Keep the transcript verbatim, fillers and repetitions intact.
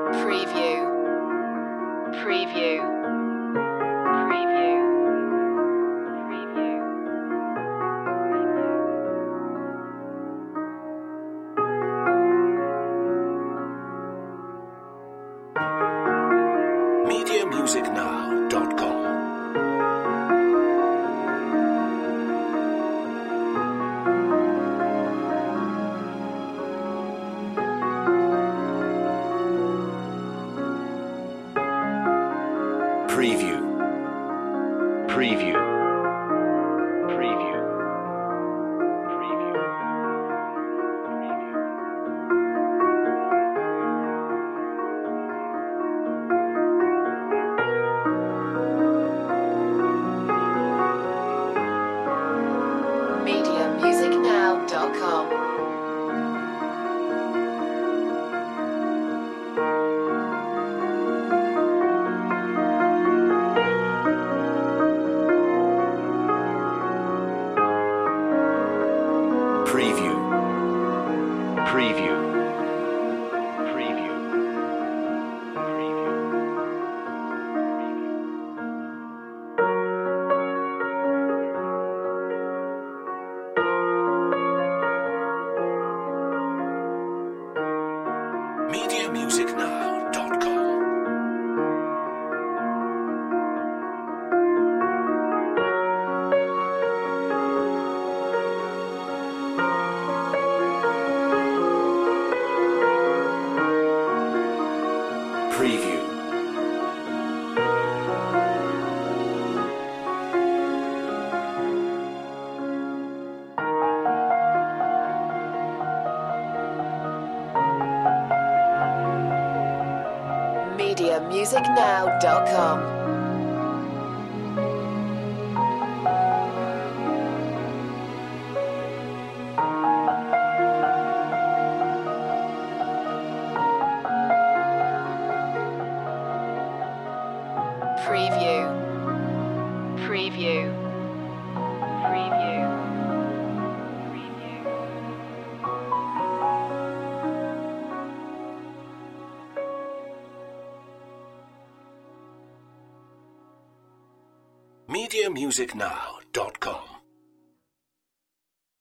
Preview. Preview. Preview. Preview. media music now dot com Preview. Preview. Preview. Preview. media music now dot com. Preview. Preview. Preview. Preview. media music now dot com Preview. media music now dot com. Preview. Preview. Preview. Preview. media music now dot com